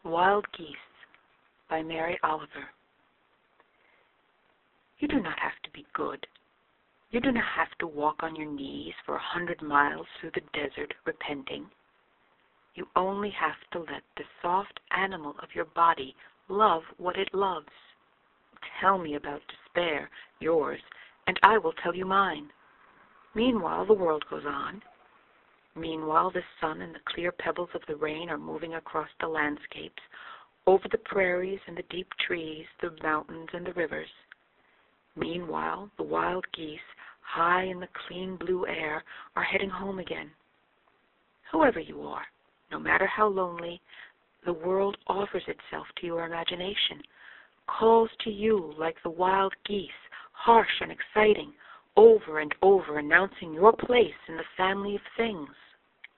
Wild Geese by Mary Oliver. You do not have to be good. You do not have to walk on your knees for 100 miles through the desert repenting. You only have to let the soft animal of your body love what it loves. Tell me about despair, yours, and I will tell you mine. Meanwhile, the world goes on. Meanwhile, the sun and the clear pebbles of the rain are moving across the landscapes, over the prairies and the deep trees, the mountains and the rivers. Meanwhile, the wild geese, high in the clean blue air, are heading home again. Whoever you are, no matter how lonely, the world offers itself to your imagination, calls to you like the wild geese, harsh and exciting, over and over announcing your place in the family of things.